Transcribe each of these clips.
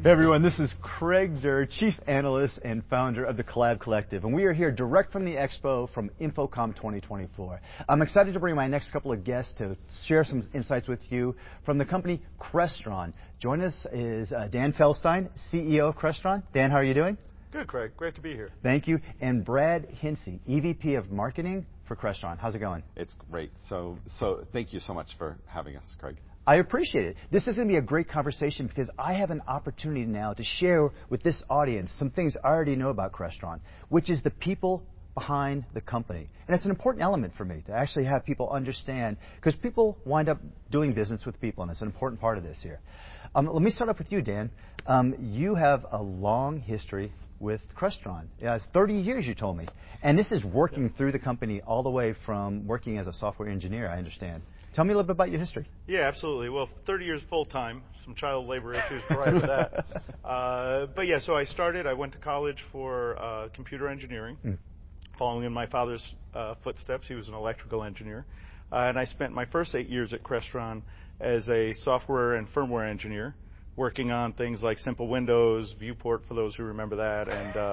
Hey everyone, this is Craig Durr, Chief Analyst and founder of the Collab Collective, and we are here direct from the expo from InfoComm 2024. I'm excited to bring my next couple of guests to share some insights with you from the company Crestron. Joining us is Dan Feldstein, CEO of Crestron. Dan, how are you doing? Good, Craig. Great to be here. Thank you. And Brad Hinsey, EVP of Marketing for Crestron. How's it going? It's great. So thank you so much for having us, Craig. I appreciate it. This is going to be a great conversation because I have an opportunity now to share with this audience some things I already know about Crestron, which is the people behind the company. And it's an important element for me to actually have people understand, because people wind up doing business with people, and it's an important part of this here. Let me start off with you, Dan. You have a long history with Crestron. It's 30 years, you told me. And this is working through the company all the way from working as a software engineer, I understand. Tell me a little bit about your history. Yeah, absolutely. Well, 30 years full-time, some child labor issues prior to that. But yeah, so I went to college for computer engineering, following in my father's footsteps. He was an electrical engineer. And I spent my first 8 years at Crestron as a software and firmware engineer, working on things like Simple Windows, Viewport, for those who remember that,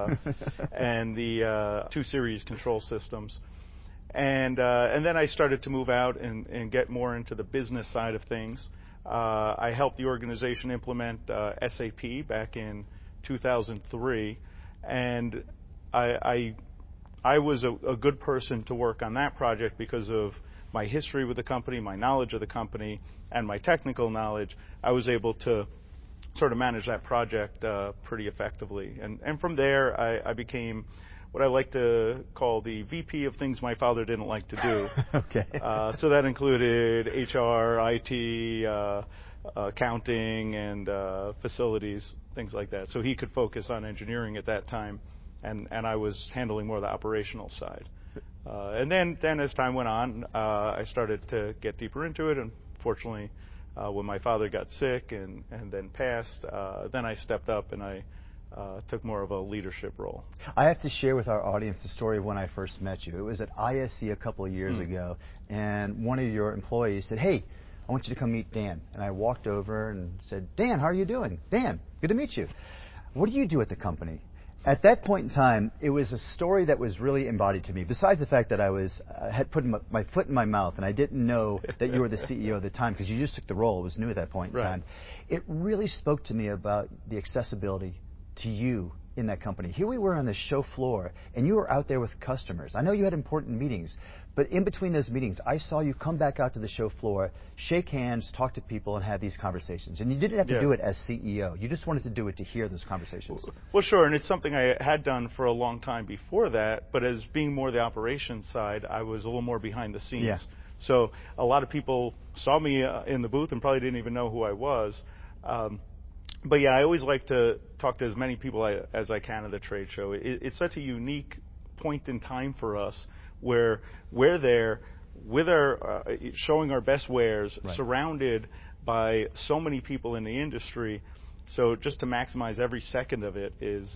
and the 2-series control systems. And then I started to move out and get more into the business side of things. I helped the organization implement SAP back in 2003, and I was a good person to work on that project because of my history with the company, my knowledge of the company, and my technical knowledge. I was able to sort of manage that project pretty effectively. And from there, I became what I like to call the VP of things my father didn't like to do. Okay. So that included HR, IT, accounting, and facilities, things like that. So he could focus on engineering at that time, and I was handling more of the operational side. And then as time went on, I started to get deeper into it, and fortunately, when my father got sick and then passed, then I stepped up and I took more of a leadership role. I have to share with our audience the story of when I first met you. It was at ISE a couple of years ago, and one of your employees said, "Hey, I want you to come meet Dan." And I walked over and said, "Dan, how are you doing?" "Dan, good to meet you. What do you do at the company?" At that point in time, it was a story that was really embodied to me, besides the fact that I had put my foot in my mouth and I didn't know that you were the CEO at the time because you just took the role. It was new at that point in time. It really spoke to me about the accessibility to you in that company. Here we were on the show floor, and you were out there with customers. I know you had important meetings, but in between those meetings, I saw you come back out to the show floor, shake hands, talk to people, and have these conversations. And you didn't have to do it as CEO. You just wanted to do it to hear those conversations. Well, sure, and it's something I had done for a long time before that, but as being more the operations side, I was a little more behind the scenes. Yeah. So a lot of people saw me in the booth and probably didn't even know who I was. But yeah, I always like to talk to as many people as I can at the trade show. It's such a unique point in time for us where we're there with our showing our best wares, surrounded by so many people in the industry. So just to maximize every second of it is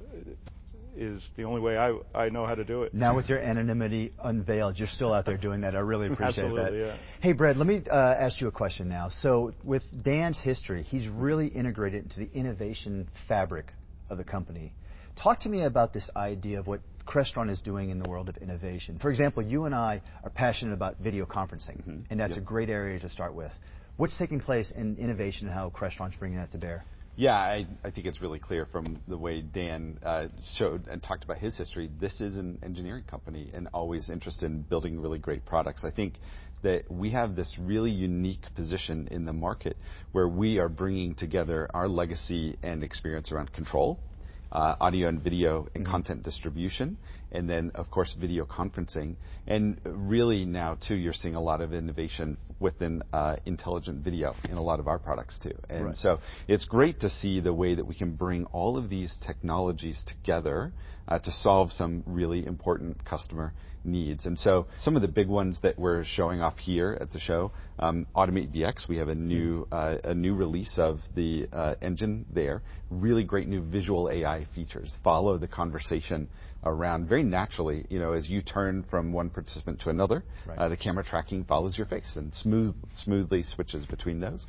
the only way I know how to do it. Now with your anonymity unveiled, you're still out there doing that. I really appreciate Absolutely, that. Yeah. Hey, Brad, let me ask you a question now. So with Dan's history, he's really integrated into the innovation fabric of the company. Talk to me about this idea of what Crestron is doing in the world of innovation. For example, you and I are passionate about video conferencing, and that's a great area to start with. What's taking place in innovation and how Crestron's bringing that to bear? Yeah, I think it's really clear from the way Dan showed and talked about his history. This is an engineering company and always interested in building really great products. I think that we have this really unique position in the market where we are bringing together our legacy and experience around control, audio and video and content distribution, and then, of course, video conferencing. And really now, too, you're seeing a lot of innovation within intelligent video in a lot of our products, too. And so it's great to see the way that we can bring all of these technologies together to solve some really important customer needs. And so some of the big ones that we're showing off here at the show, Automate VX, we have a new release of the engine there. Really great new visual AI features. Follow the conversation around very naturally, as you turn from one participant to another. The camera tracking follows your face and smoothly switches between those.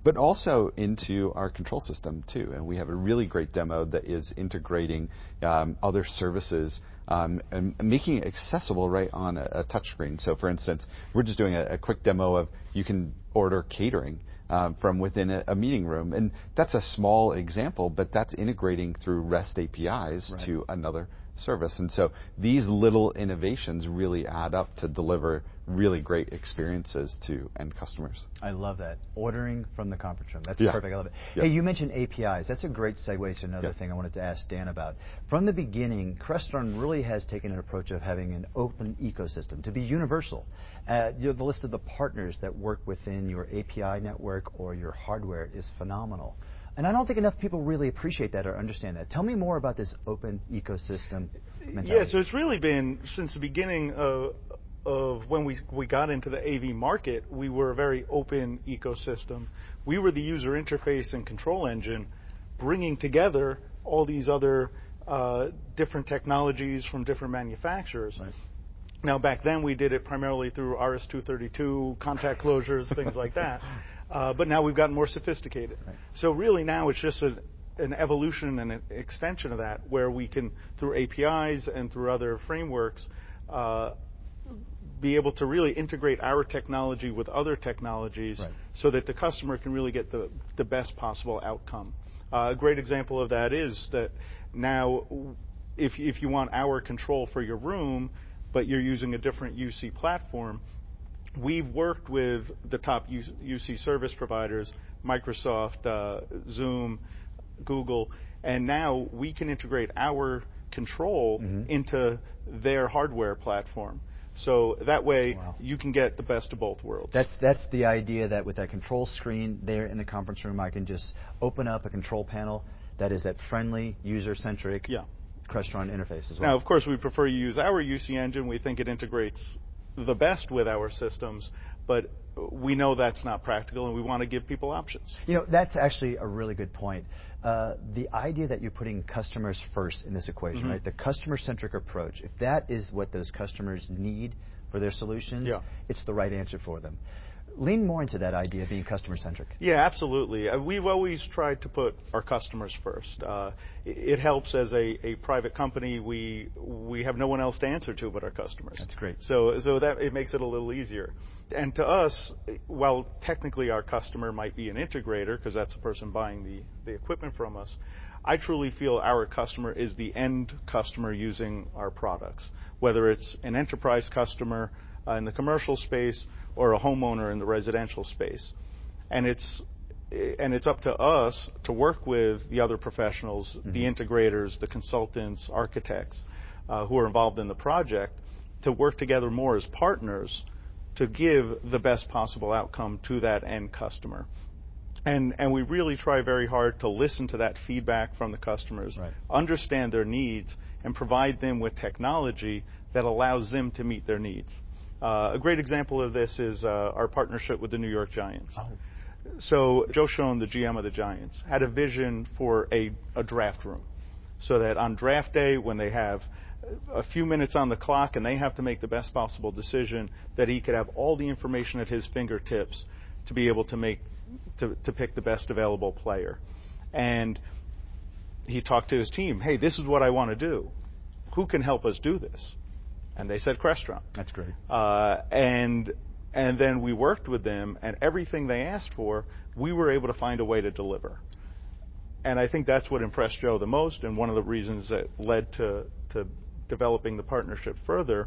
but also into our control system too. And we have a really great demo that is integrating other services and making it accessible right on a touchscreen. So for instance, we're just doing a quick demo of you can order catering from within a meeting room. And that's a small example, but that's integrating through REST APIs to another service. And so these little innovations really add up to deliver really great experiences to end customers. I love that. Ordering from the conference room. That's perfect. I love it. Hey, you mentioned APIs. That's a great segue to another thing I wanted to ask Dan about. From the beginning, Crestron really has taken an approach of having an open ecosystem to be universal. The list of the partners that work within your API network or your hardware is phenomenal. And I don't think enough people really appreciate that or understand that. Tell me more about this open ecosystem mentality. Yeah, so it's really been since the beginning of when we got into the AV market, we were a very open ecosystem. We were the user interface and control engine, bringing together all these other different technologies from different manufacturers. Right. Now, back then, we did it primarily through RS-232, contact closures, things like that. But now we've gotten more sophisticated. Right. So really now it's just an evolution and an extension of that, where we can, through APIs and through other frameworks, be able to really integrate our technology with other technologies so that the customer can really get the best possible outcome. A great example of that is that now if you want our control for your room, but you're using a different UC platform, we've worked with the top UC service providers, Microsoft, Zoom, Google, and now we can integrate our control into their hardware platform. So that way you can get the best of both worlds. That's the idea, that with that control screen there in the conference room, I can just open up a control panel that is that friendly, user-centric Crestron interface as well. Now, of course, we prefer you use our UC engine. We think it integrates the best with our systems, but we know that's not practical, and we want to give people options. You know, that's actually a really good point. The idea that you're putting customers first in this equation, right? The customer-centric approach, if that is what those customers need for their solutions, it's the right answer for them. Lean more into that idea of being customer-centric. Yeah, absolutely. We've always tried to put our customers first. It helps as a private company. We have no one else to answer to but our customers. That's great. So that it makes it a little easier. And to us, while technically our customer might be an integrator, because that's the person buying the equipment from us, I truly feel our customer is the end customer using our products, whether it's an enterprise customer in the commercial space or a homeowner in the residential space. And it's up to us to work with the other professionals, the integrators, the consultants, architects who are involved in the project, to work together more as partners to give the best possible outcome to that end customer. And we really try very hard to listen to that feedback from the customers, understand their needs, and provide them with technology that allows them to meet their needs. A great example of this is our partnership with the New York Giants. So Joe Schoen, the GM of the Giants, had a vision for a draft room, so that on draft day, when they have a few minutes on the clock and they have to make the best possible decision, that he could have all the information at his fingertips to be able to pick the best available player. And he talked to his team, hey, this is what I want to do. Who can help us do this? And they said Crestron. That's great. And then we worked with them, and everything they asked for, we were able to find a way to deliver. And I think that's what impressed Joe the most, and one of the reasons that led to developing the partnership further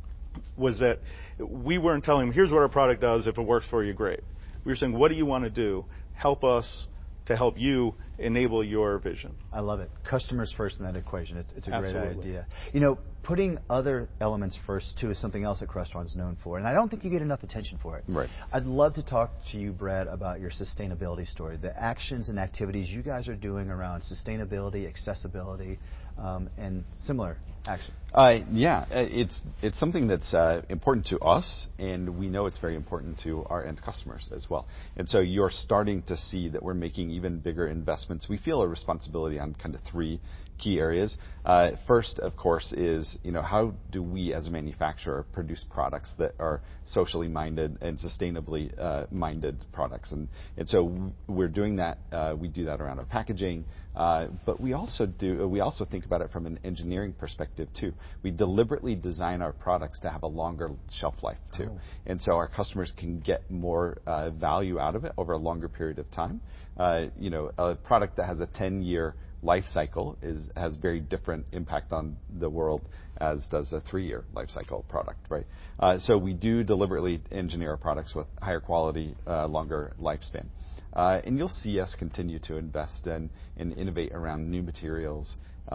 was that we weren't telling him, here's what our product does. If it works for you, great. We were saying, what do you want to do? Help us to help you enable your vision. I love it. Customers first in that equation. It's a great idea. You know, putting other elements first, too, is something else that Crestron's known for, and I don't think you get enough attention for it. Right. I'd love to talk to you, Brad, about your sustainability story, the actions and activities you guys are doing around sustainability, accessibility, and similar action. It's something that's important to us, and we know it's very important to our end customers as well. And so you're starting to see that we're making even bigger investments. We feel a responsibility on kind of three key areas. First, of course, is how do we as a manufacturer produce products that are socially minded and sustainably minded products, and so we're doing that. We do that around our packaging, but we also think about it from an engineering perspective too. We deliberately design our products to have a longer shelf life too, and so our customers can get more value out of it over a longer period of time. A product that has a 10-year life cycle has very different impact on the world as does a 3-year life cycle product, right? So we do deliberately engineer our products with higher quality, longer lifespan. And you'll see us continue to invest and innovate around new materials,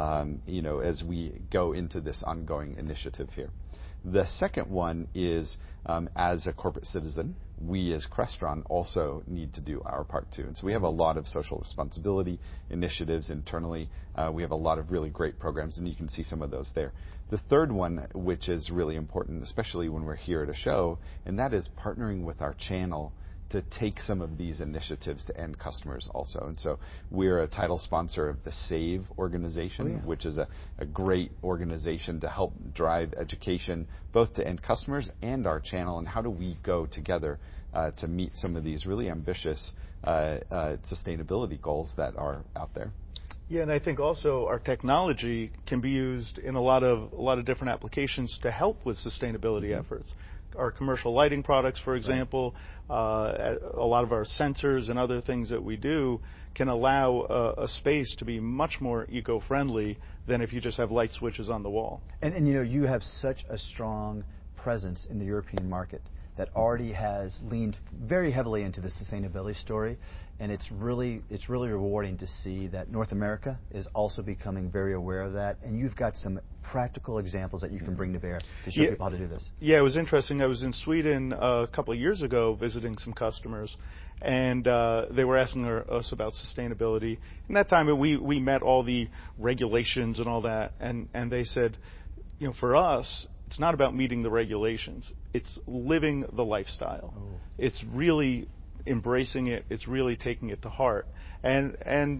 as we go into this ongoing initiative here. The second one is, as a corporate citizen, we as Crestron also need to do our part too. And so we have a lot of social responsibility initiatives internally. We have a lot of really great programs, and you can see some of those there. The third one, which is really important, especially when we're here at a show, and that is partnering with our channel to take some of these initiatives to end customers also. And so we're a title sponsor of the SAVE organization, which is a great organization to help drive education both to end customers and our channel, and how do we go together to meet some of these really ambitious sustainability goals that are out there. Yeah, and I think also our technology can be used in a lot of different applications to help with sustainability efforts. Our commercial lighting products, for example, a lot of our sensors and other things that we do can allow a space to be much more eco-friendly than if you just have light switches on the wall. And you have such a strong presence in the European market that already has leaned very heavily into the sustainability story, and it's really rewarding to see that North America is also becoming very aware of that, and you've got some practical examples that you can bring to bear to show people how to do this. Yeah, it was interesting. I was in Sweden a couple of years ago visiting some customers, and they were asking us about sustainability. And that time we met all the regulations and all that, and they said, for us, it's not about meeting the regulations. It's living the lifestyle. It's really embracing it. It's really taking it to heart. And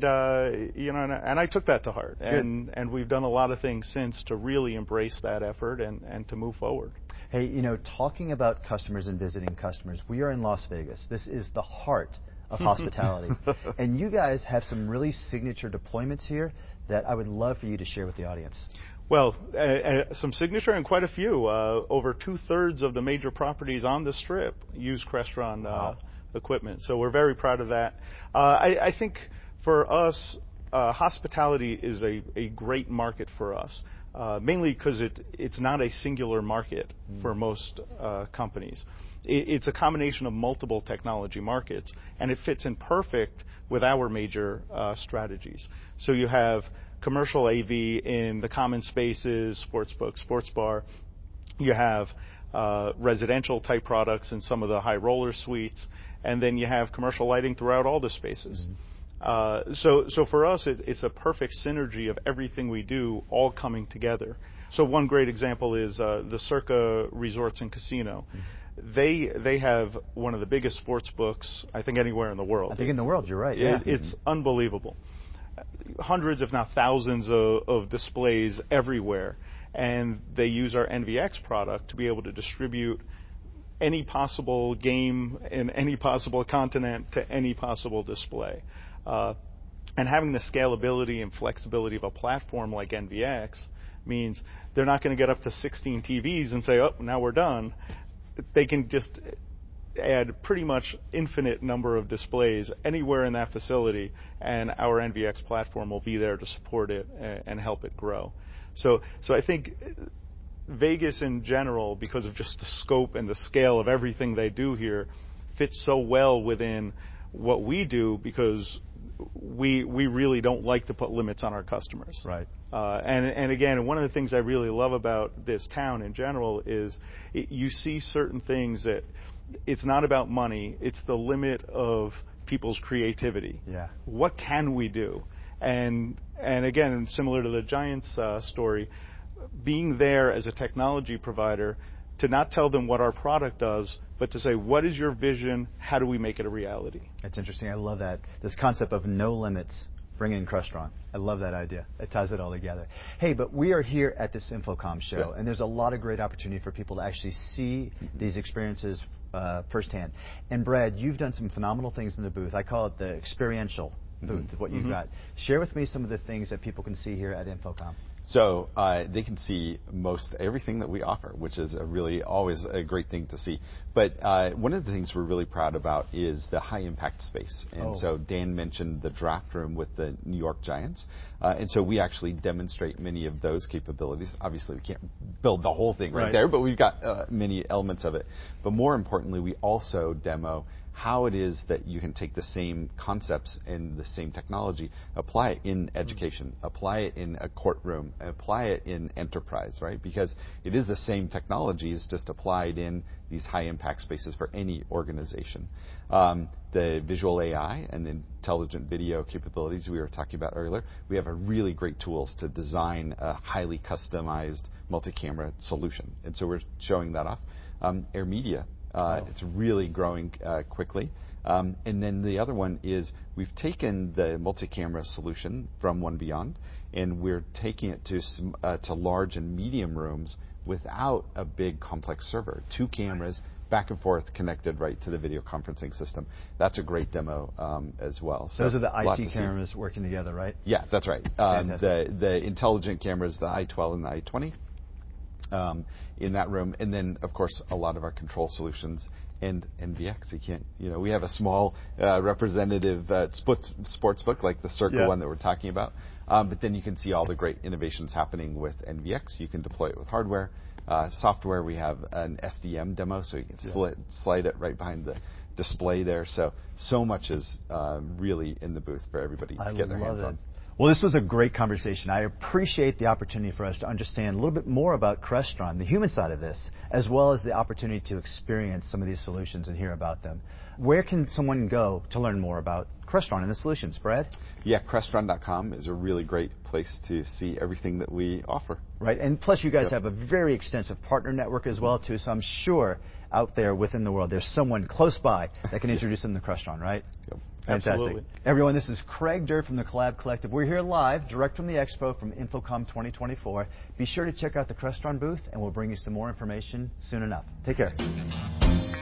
I took that to heart. And we've done a lot of things since to really embrace that effort and to move forward. Hey, talking about customers and visiting customers, we are in Las Vegas. This is the heart of hospitality. And you guys have some really signature deployments here that I would love for you to share with the audience. Well, some signature and quite a few. Over 2/3 of the major properties on the Strip use Crestron equipment. So we're very proud of that. I think for us, hospitality is a great market for us, mainly because it's not a singular market for most companies. It's a combination of multiple technology markets, and it fits in perfect with our major strategies. So you have commercial AV in the common spaces, sports book, sports bar. You have residential type products in some of the high roller suites, and then you have commercial lighting throughout all the spaces. So for us, it's a perfect synergy of everything we do all coming together. So one great example is the Circa Resorts and Casino. They have one of the biggest sports books, I think, anywhere in the world. I think in the world, you're right. Yeah. It's unbelievable. Hundreds, if not thousands, of displays everywhere. And they use our NVX product to be able to distribute any possible game in any possible continent to any possible display. And having the scalability and flexibility of a platform like NVX means they're not going to get up to 16 TVs and say, oh, now we're done. They can just add pretty much infinite number of displays anywhere in that facility, and our NVX platform will be there to support it and help it grow. So I think Vegas in general, because of just the scope and the scale of everything they do here, fits so well within what we do, because we really don't like to put limits on our customers. Right. And again, one of the things I really love about this town in general is you see certain things that it's not about money, it's the limit of people's creativity. Yeah. What can we do? And again, similar to the Giants story, being there as a technology provider to not tell them what our product does, but to say, what is your vision? How do we make it a reality? That's interesting. I love that. This concept of no limits bring in Crestron. I love that idea. It ties it all together. Hey, but we are here at this InfoComm show, and there's a lot of great opportunity for people to actually see these experiences firsthand. And Brad, you've done some phenomenal things in the booth. I call it the experiential booth, what you've got. Share with me some of the things that people can see here at InfoComm. So they can see most everything that we offer, which is always a great thing to see. But one of the things we're really proud about is the high impact space. And so Dan mentioned the draft room with the New York Giants. And so we actually demonstrate many of those capabilities. Obviously, we can't build the whole thing right there, but we've got many elements of it. But more importantly, we also demo how it is that you can take the same concepts and the same technology, apply it in education, apply it in a courtroom, apply it in enterprise, right? Because it is the same technologies, just applied in these high impact spaces for any organization. The visual AI and intelligent video capabilities we were talking about earlier, we have a really great tools to design a highly customized multi-camera solution. And so we're showing that off. Air Media. It's really growing quickly. And then the other one is we've taken the multi-camera solution from One Beyond, and we're taking it to large and medium rooms without a big complex server. 2 cameras back and forth connected right to the video conferencing system. That's a great demo as well. So those are the IC cameras working together, right? Yeah, that's right. The intelligent cameras, the I-12 and the I-20. In that room, and then of course a lot of our control solutions and NVX. We have a small representative sports book like the Circle one that we're talking about, but then you can see all the great innovations happening with NVX. You can deploy it with hardware, software. We have an SDM demo, so you can slide it right behind the display there. So much is really in the booth for everybody to get their hands on. Well, this was a great conversation. I appreciate the opportunity for us to understand a little bit more about Crestron, the human side of this, as well as the opportunity to experience some of these solutions and hear about them. Where can someone go to learn more about Crestron and the solutions, Brad? Yeah, Crestron.com is a really great place to see everything that we offer. Right, and plus you guys have a very extensive partner network as well, too, so I'm sure out there within the world there's someone close by that can introduce them to Crestron, right? Yep. Fantastic. Absolutely. Everyone, this is Craig Durr from the Collab Collective. We're here live, direct from the Expo from InfoComm 2024. Be sure to check out the Crestron booth, and we'll bring you some more information soon enough. Take care.